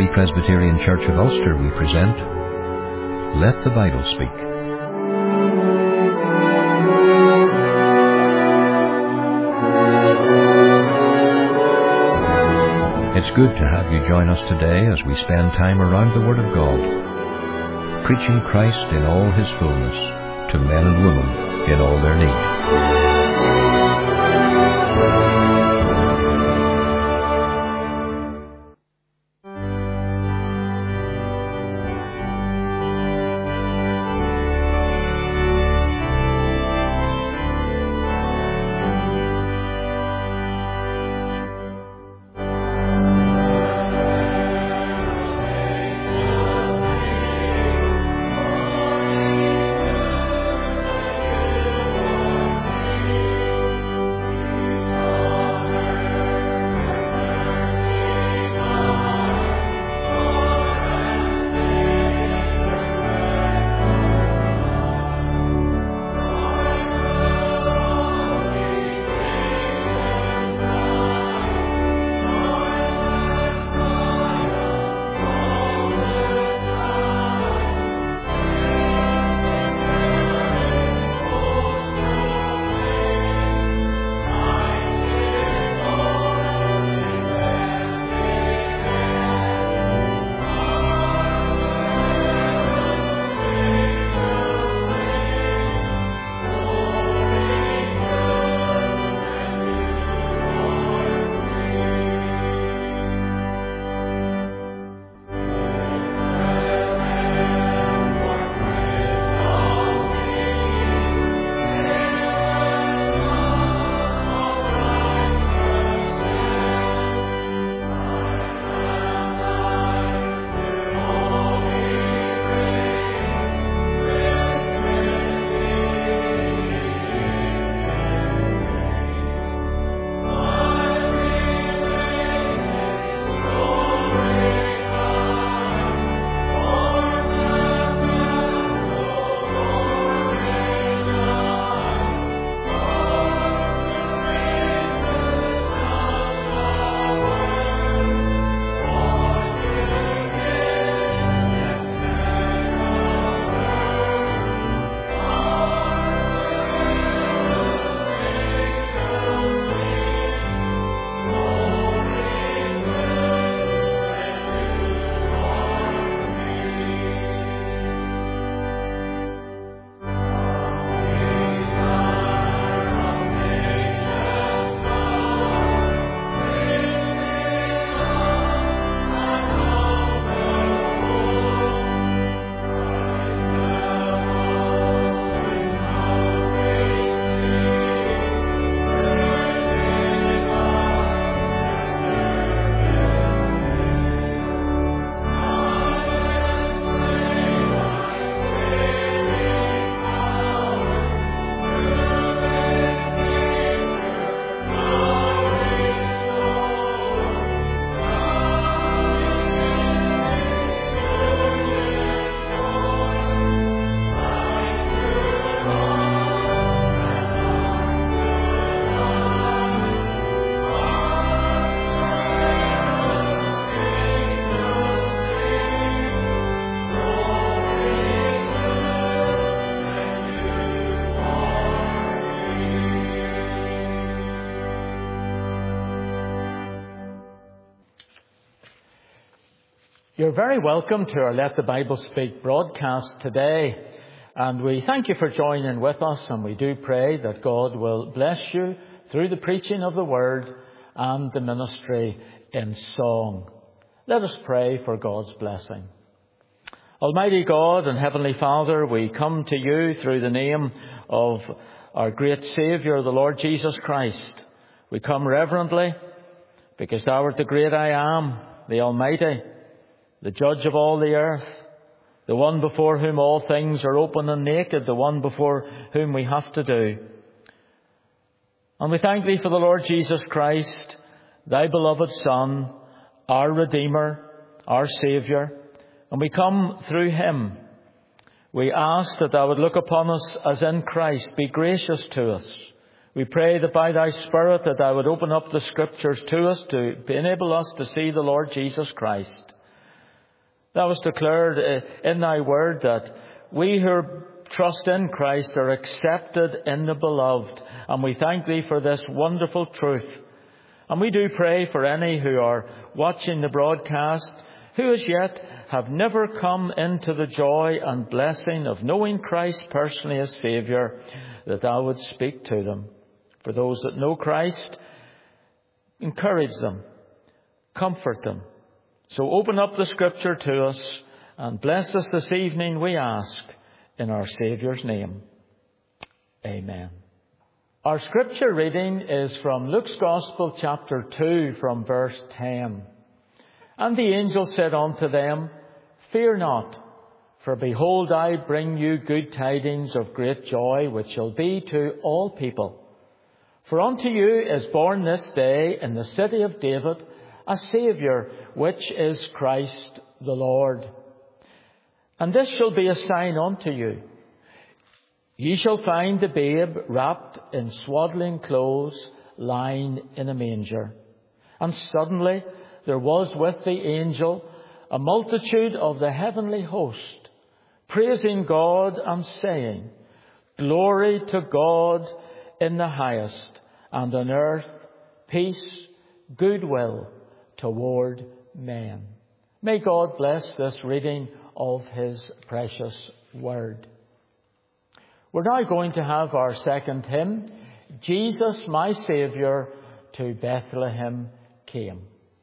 Free Presbyterian Church of Ulster, we present Let the Bible Speak. It's good to have you join us today as we spend time around the Word of God, preaching Christ in all His fullness to men and women in all their need. You're very welcome to our Let the Bible Speak broadcast today. And we thank you for joining with us, and we do pray that God will bless you through the preaching of the Word and the ministry in song. Let us pray for God's blessing. Almighty God and Heavenly Father, we come to you through the name of our great Saviour, the Lord Jesus Christ. We come reverently because Thou art the great I Am, the Almighty, the Judge of all the earth, the one before whom all things are open and naked, the one before whom we have to do. And we thank Thee for the Lord Jesus Christ, Thy beloved Son, our Redeemer, our Saviour, and we come through Him. We ask that Thou would look upon us as in Christ, be gracious to us. We pray that by Thy Spirit that Thou would open up the Scriptures to us to enable us to see the Lord Jesus Christ. That was declared in thy word, that we who trust in Christ are accepted in the beloved. And we thank thee for this wonderful truth. And we do pray for any who are watching the broadcast, who as yet have never come into the joy and blessing of knowing Christ personally as Saviour, that thou would speak to them. For those that know Christ, encourage them, comfort them. So open up the Scripture to us and bless us this evening, we ask, in our Saviour's name. Amen. Our Scripture reading is from Luke's Gospel, chapter 2, from verse 10. And the angel said unto them, Fear not, for behold, I bring you good tidings of great joy, which shall be to all people. For unto you is born this day in the city of David a Saviour, which is Christ the Lord. And this shall be a sign unto you. Ye shall find the babe wrapped in swaddling clothes, lying in a manger. And suddenly there was with the angel a multitude of the heavenly host, praising God and saying, Glory to God in the highest, and on earth peace, goodwill toward men. May God bless this reading of His precious word. We're now going to have our second hymn, Jesus, my Saviour, to Bethlehem came.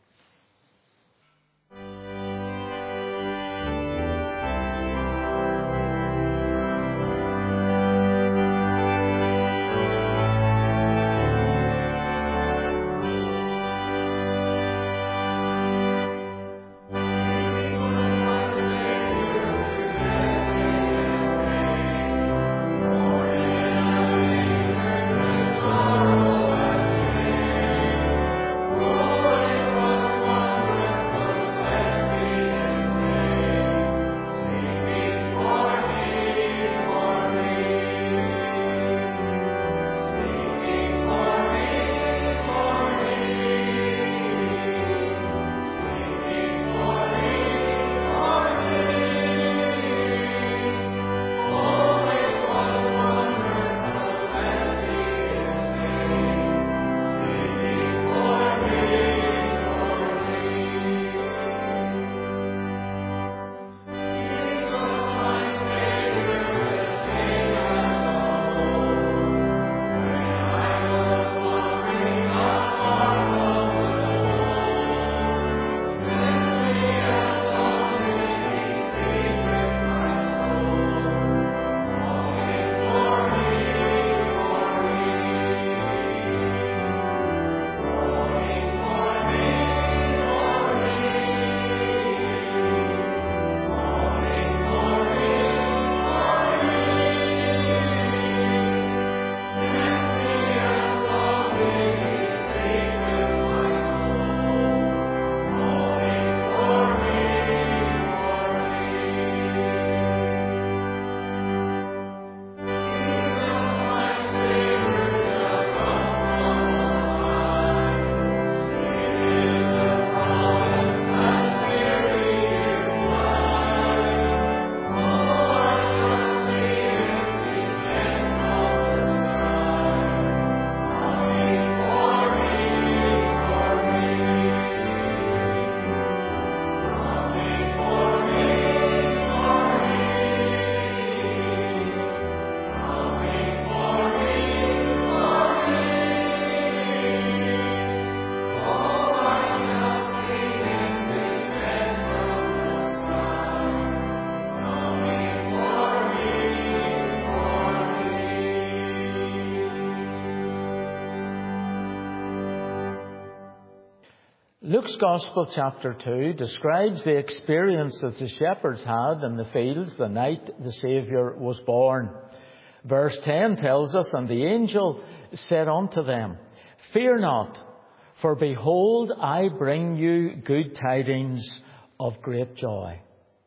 Luke's Gospel, chapter 2, describes the experience that the shepherds had in the fields the night the Saviour was born. Verse 10 tells us, And the angel said unto them, Fear not, for behold, I bring you good tidings of great joy.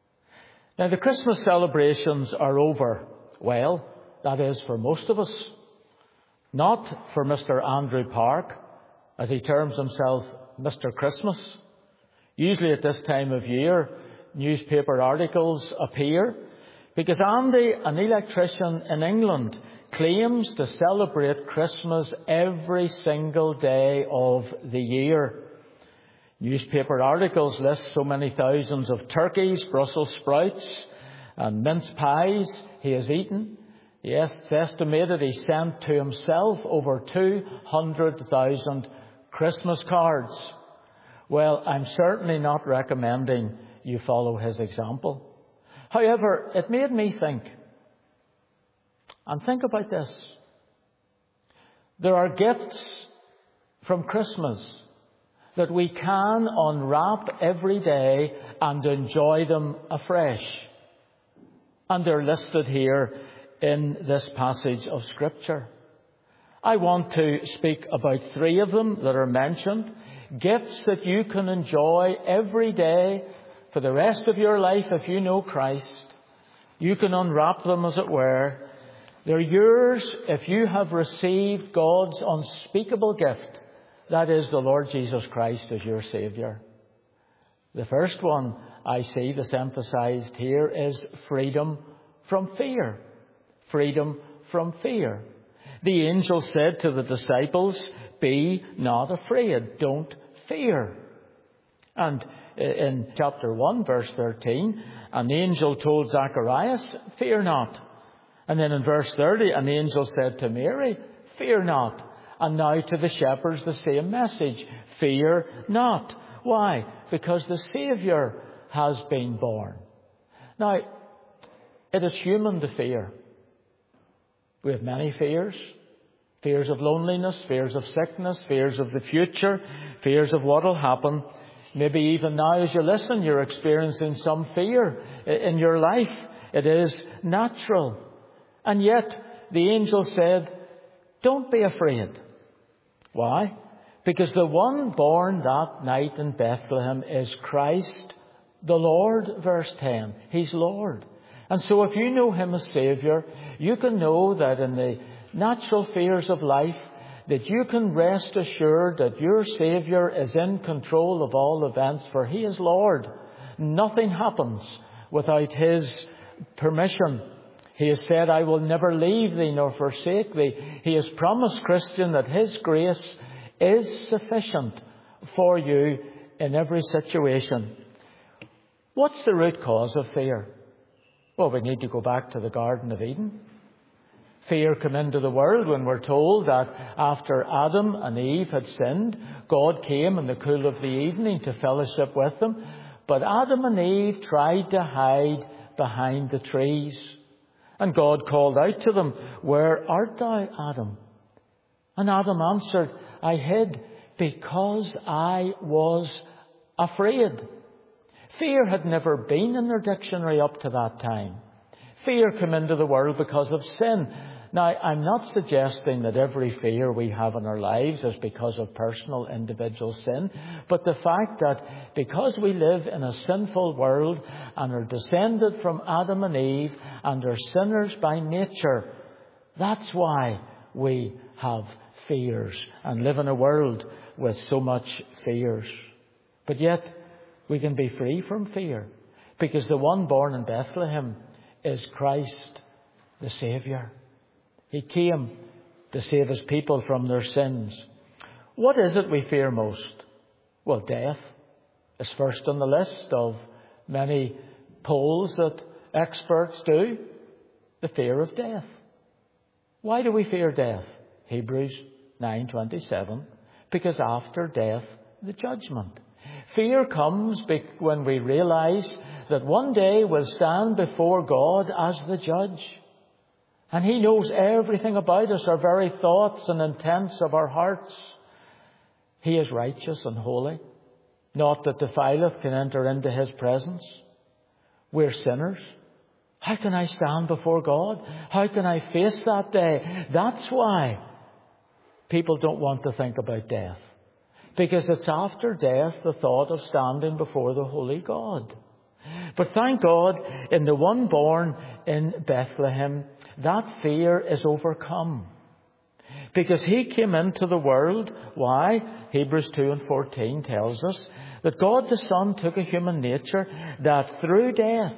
Now, the Christmas celebrations are over. Well, that is for most of us. Not for Mr. Andrew Park, as he terms himself Mr. Christmas. Usually at this time of year, newspaper articles appear because Andy, an electrician in England, claims to celebrate Christmas every single day of the year. Newspaper articles list so many thousands of turkeys, Brussels sprouts and mince pies he has eaten. Yes, it's estimated he sent to himself over 200,000 Christmas cards. Well, I'm certainly not recommending you follow his example. However, it made me think. And think about this. There are gifts from Christmas that we can unwrap every day and enjoy them afresh. And they're listed here in this passage of Scripture. I want to speak about 3 of them that are mentioned. Gifts that you can enjoy every day for the rest of your life if you know Christ. You can unwrap them, as it were. They're yours if you have received God's unspeakable gift. That is the Lord Jesus Christ as your Saviour. The first one I see that's emphasized here is freedom from fear. Freedom from fear. The angel said to the disciples, "Be not afraid, don't fear." And in chapter 1, verse 13, an angel told Zacharias, "Fear not." And then in verse 30, an angel said to Mary, "Fear not." And now to the shepherds the same message, "Fear not." Why? Because the Saviour has been born. Now, it is human to fear. We have many fears. Fears of loneliness, fears of sickness, fears of the future, fears of what will happen. Maybe even now as you listen, you're experiencing some fear in your life. It is natural. And yet, the angel said, "Don't be afraid." Why? Because the one born that night in Bethlehem is Christ the Lord, verse 10. He's Lord. And so if you know Him as Saviour, you can know that in the natural fears of life, that you can rest assured that your Saviour is in control of all events, for He is Lord. Nothing happens without His permission. He has said, "I will never leave thee nor forsake thee." He has promised, Christian, that His grace is sufficient for you in every situation. What's the root cause of fear? Well, we need to go back to the Garden of Eden. Fear came into the world when we're told that after Adam and Eve had sinned, God came in the cool of the evening to fellowship with them. But Adam and Eve tried to hide behind the trees. And God called out to them, "Where art thou, Adam?" And Adam answered, "I hid because I was afraid." Fear had never been in their dictionary up to that time. Fear came into the world because of sin. Now, I'm not suggesting that every fear we have in our lives is because of personal individual sin, but the fact that because we live in a sinful world and are descended from Adam and Eve and are sinners by nature, that's why we have fears and live in a world with so much fears. But yet, we can be free from fear because the one born in Bethlehem is Christ the Saviour. He came to save His people from their sins. What is it we fear most? Well, death is first on the list of many polls that experts do. The fear of death. Why do we fear death? Hebrews 9:27. Because after death, the judgment. Fear comes when we realize that one day we'll stand before God as the judge. And He knows everything about us, our very thoughts and intents of our hearts. He is righteous and holy. Naught that defileth can enter into His presence. We're sinners. How can I stand before God? How can I face that day? That's why people don't want to think about death. Because it's after death the thought of standing before the holy God. But thank God, in the one born in Bethlehem, that fear is overcome. Because he came into the world. Why? Hebrews 2:14 tells us that God the Son took a human nature that through death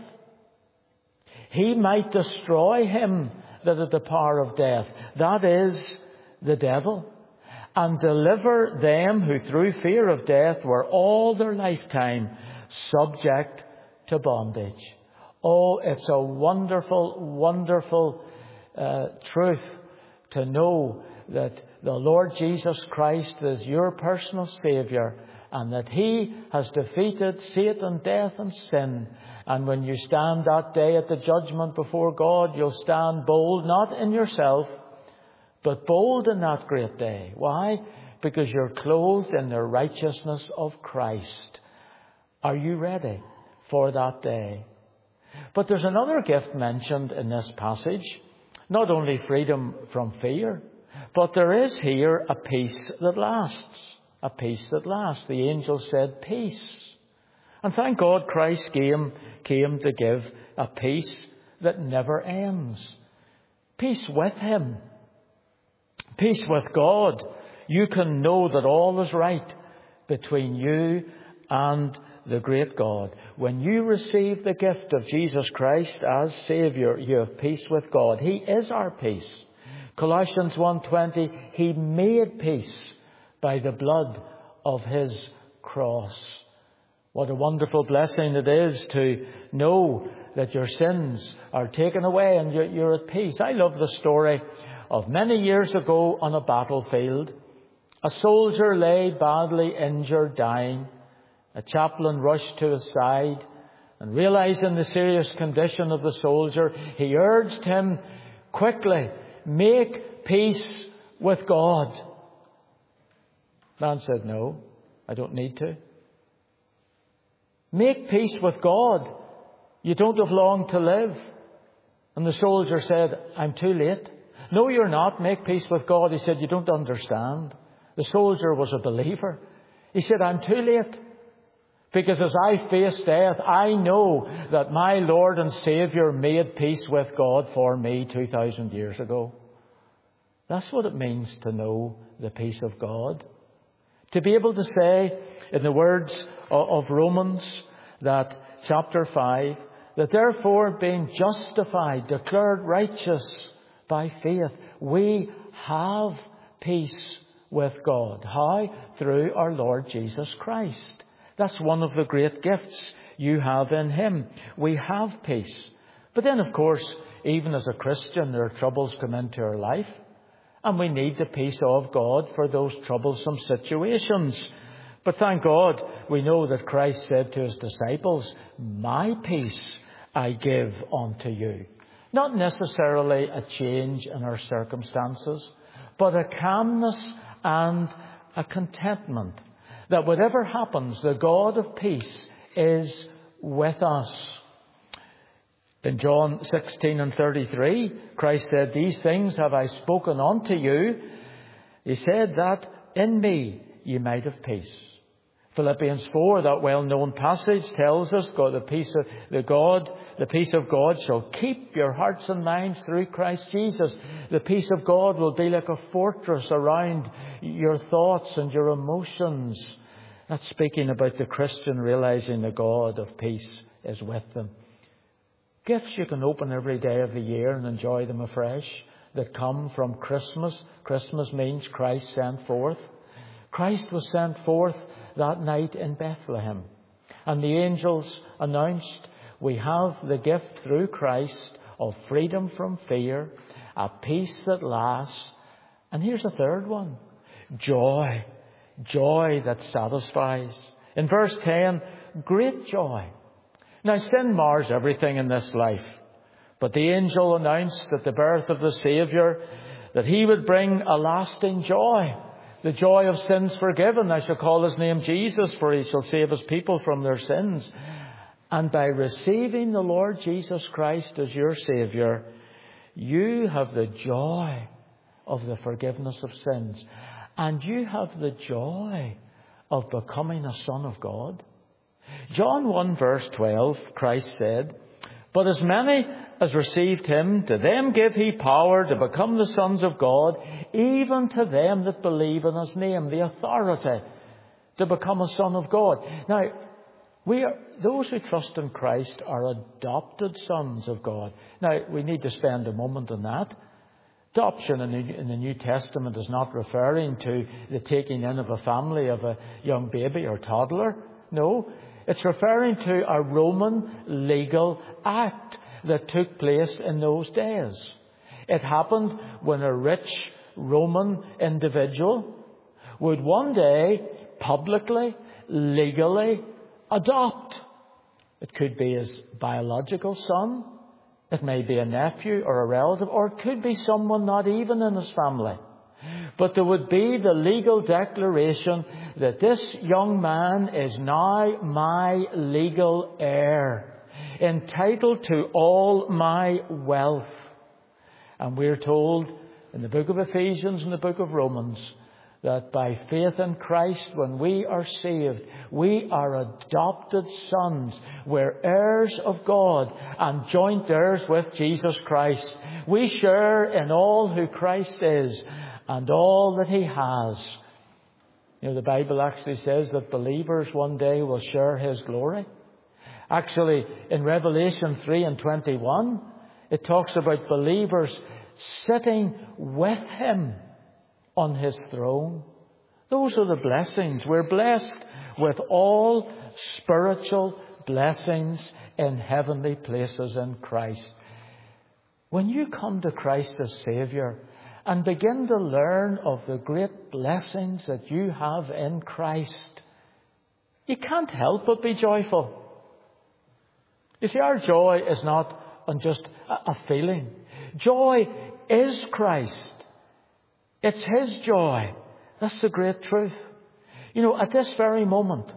he might destroy him that had the power of death, that is, the devil, and deliver them who through fear of death were all their lifetime subject to bondage. Oh, it's a wonderful, wonderful truth to know that the Lord Jesus Christ is your personal Saviour, and that he has defeated Satan, death and sin. And when you stand that day at the judgment before God, you'll stand bold, not in yourself, but bold in that great day. Why? Because you're clothed in the righteousness of Christ. Are you ready for that day? But there's another gift mentioned in this passage. Not only freedom from fear, but there is here a peace that lasts. A peace that lasts. The angel said peace. And thank God Christ came to give a peace that never ends. Peace with him. Peace with God. You can know that all is right between you and the great God. When you receive the gift of Jesus Christ as Saviour, you have peace with God. He is our peace. Colossians 1:20, he made peace by the blood of his cross. What a wonderful blessing it is to know that your sins are taken away and you're at peace. I love the story of many years ago on a battlefield. A soldier lay badly injured, dying. A chaplain rushed to his side and, realizing the serious condition of the soldier, he urged him, quickly, make peace with God. The man said, no, I don't need to. Make peace with God. You don't have long to live. And the soldier said, I'm too late. No, you're not. Make peace with God. He said, you don't understand. The soldier was a believer. He said, I'm too late. Because as I face death, I know that my Lord and Saviour made peace with God for me 2,000 years ago. That's what it means to know the peace of God. To be able to say, in the words of Romans, that chapter 5, that therefore being justified, declared righteous by faith, we have peace with God. How? Through our Lord Jesus Christ. That's one of the great gifts you have in him. We have peace. But then, of course, even as a Christian, there are troubles come into our life. And we need the peace of God for those troublesome situations. But thank God, we know that Christ said to his disciples, my peace I give unto you. Not necessarily a change in our circumstances, but a calmness and a contentment. That whatever happens, the God of peace is with us. In John 16:33, Christ said, these things have I spoken unto you. He said that in me you might have peace. Philippians 4, that well-known passage, tells us the peace of God shall keep your hearts and minds through Christ Jesus. The peace of God will be like a fortress around your thoughts and your emotions. That's speaking about the Christian realizing the God of peace is with them. Gifts you can open every day of the year and enjoy them afresh that come from Christmas. Christmas means Christ sent forth. Christ was sent forth that night in Bethlehem. And the angels announced, we have the gift through Christ of freedom from fear, a peace that lasts. And here's a third one. Joy. Joy that satisfies. In verse 10, great joy. Now, sin mars everything in this life. But the angel announced at the birth of the Saviour that he would bring a lasting joy. The joy of sins forgiven. I shall call his name Jesus, for he shall save his people from their sins. And by receiving the Lord Jesus Christ as your Saviour, you have the joy of the forgiveness of sins. And you have the joy of becoming a son of God. John 1 verse 12, Christ said, But as many as received him, to them gave he power to become the sons of God, even to them that believe in his name, the authority to become a son of God. Now, those who trust in Christ are adopted sons of God. Now, we need to spend a moment on that. Adoption in the New Testament is not referring to the taking in of a family of a young baby or toddler. No, it's referring to a Roman legal act that took place in those days. It happened when a rich Roman individual would one day publicly, legally adopt. It could be his biological son. It may be a nephew or a relative, or it could be someone not even in his family. But there would be the legal declaration that this young man is now my legal heir, entitled to all my wealth. And we're told in the book of Ephesians and the book of Romans that by faith in Christ, when we are saved, we are adopted sons. We're heirs of God and joint heirs with Jesus Christ. We share in all who Christ is and all that he has. You know, the Bible actually says that believers one day will share his glory. Actually, in Revelation 3:21, it talks about believers sitting with him on his throne. Those are the blessings. We're blessed with all spiritual blessings in heavenly places in Christ. When you come to Christ as Saviour and begin to learn of the great blessings that you have in Christ, you can't help but be joyful. You see, our joy is not just a feeling. Joy is Christ. It's his joy. That's the great truth. You know, at this very moment,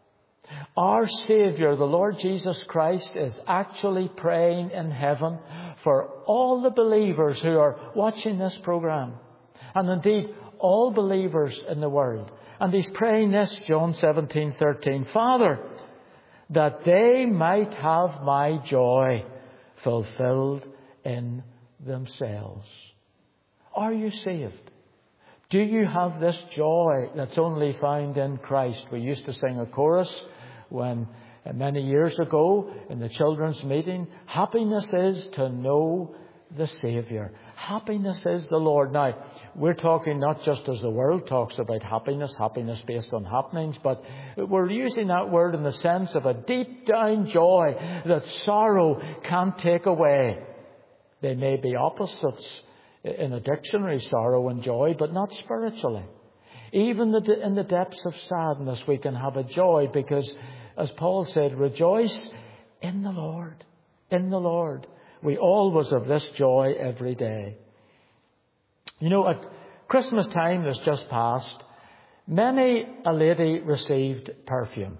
our Saviour, the Lord Jesus Christ, is actually praying in heaven for all the believers who are watching this program. And indeed, all believers in the world. And he's praying this, John 17:13, Father, that they might have my joy fulfilled in themselves. Are you saved? Do you have this joy that's only found in Christ? We used to sing a chorus when many years ago in the children's meeting. Happiness is to know the Saviour. Happiness is the Lord. Now, we're talking not just as the world talks about happiness based on happenings, but we're using that word in the sense of a deep down joy that sorrow can't take away. They may be opposites in a dictionary, sorrow and joy, but not spiritually. Even in the depths of sadness, we can have a joy because, as Paul said, rejoice in the Lord. In the Lord. We always have this joy every day. You know, at Christmas time that's just passed, many a lady received perfume.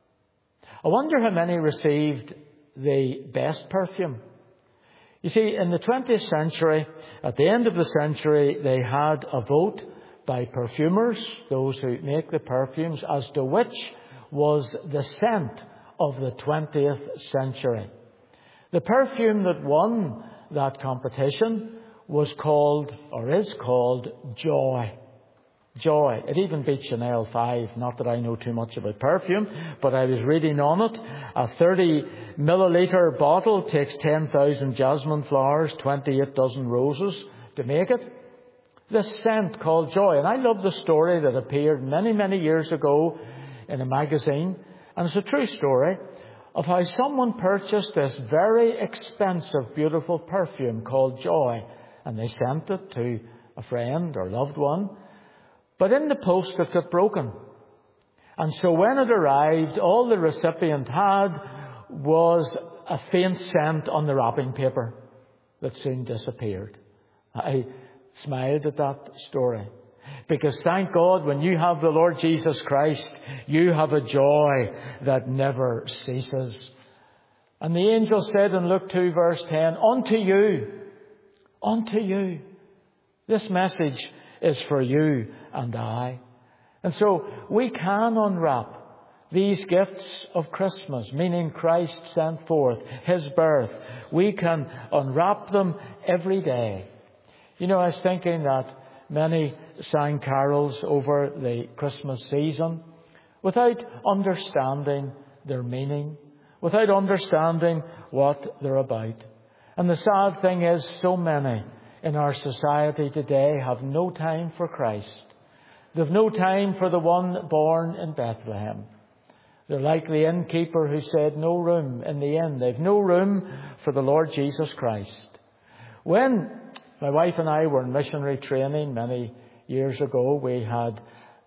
I wonder how many received the best perfume. You see, in the 20th century, at the end of the century, they had a vote by perfumers, those who make the perfumes, as to which was the scent of the 20th century. The perfume that won that competition was called, or is called, Joy. Joy. It even beat Chanel 5. Not that I know too much about perfume, but I was reading on it. A 30 milliliter bottle takes 10,000 jasmine flowers, 28 dozen roses to make it. This scent called Joy. And I love the story that appeared many, many years ago in a magazine. And it's a true story of how someone purchased this very expensive, beautiful perfume called Joy. And they sent it to a friend or loved one. But in the post it got broken. And so when it arrived, all the recipient had was a faint scent on the wrapping paper that soon disappeared. I smiled at that story. Because thank God, when you have the Lord Jesus Christ, you have a joy that never ceases. And the angel said in Luke 2 verse 10, unto you, this message is for you and I. And so we can unwrap these gifts of Christmas, meaning Christ sent forth, His birth, we can unwrap them every day. You know, I was thinking that many sang carols over the Christmas season without understanding their meaning, without understanding what they're about. And the sad thing is, so many in our society today have no time for Christ. They've no time for the one born in Bethlehem. They're like the innkeeper who said no room in the inn. They've no room for the Lord Jesus Christ. When my wife and I were in missionary training many years ago, we had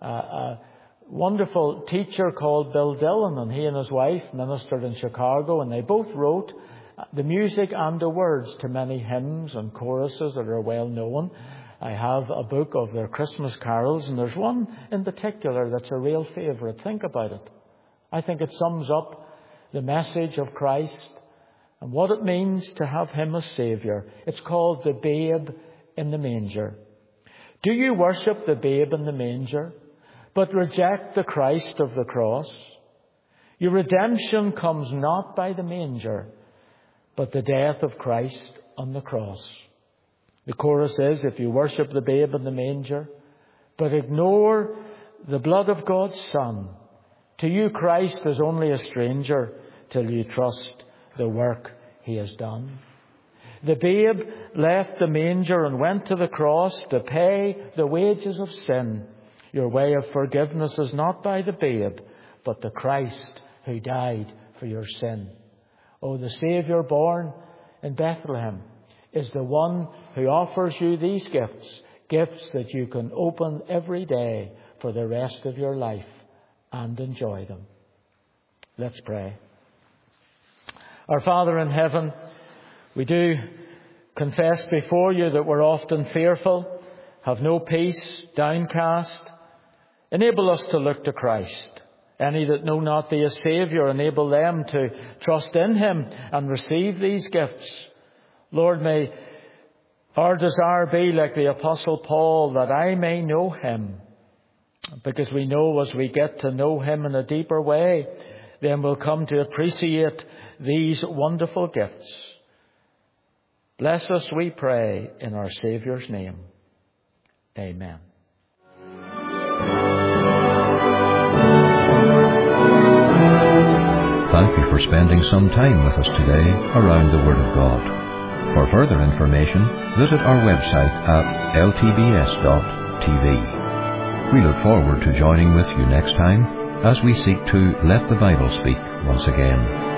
a wonderful teacher called Bill Dillon, and he and his wife ministered in Chicago, and they both wrote the music and the words to many hymns and choruses that are well known. I have a book of their Christmas carols, and there's one in particular that's a real favourite. Think about it. I think it sums up the message of Christ and what it means to have Him as Saviour. It's called The Babe in the Manger. Do you worship the babe in the manger, but reject the Christ of the cross? Your redemption comes not by the manger, but the death of Christ on the cross. The chorus is, if you worship the babe in the manger, but ignore the blood of God's Son, to you Christ is only a stranger till you trust the work He has done. The babe left the manger and went to the cross to pay the wages of sin. Your way of forgiveness is not by the babe, but the Christ who died for your sin. Oh, the Saviour born in Bethlehem is the one who offers you these gifts that you can open every day for the rest of your life and enjoy them. Let's pray. Our Father in heaven, we do confess before you that we're often fearful, have no peace, downcast. Enable us to look to Christ. Any that know not Thee as Saviour, enable them to trust in Him and receive these gifts. Lord, may our desire be like the Apostle Paul, that I may know Him. Because we know as we get to know Him in a deeper way, then we'll come to appreciate these wonderful gifts. Bless us, we pray, in our Saviour's name. Amen. Thank you for spending some time with us today around the Word of God. For further information, visit our website at ltbs.tv. We look forward to joining with you next time as we seek to let the Bible speak once again.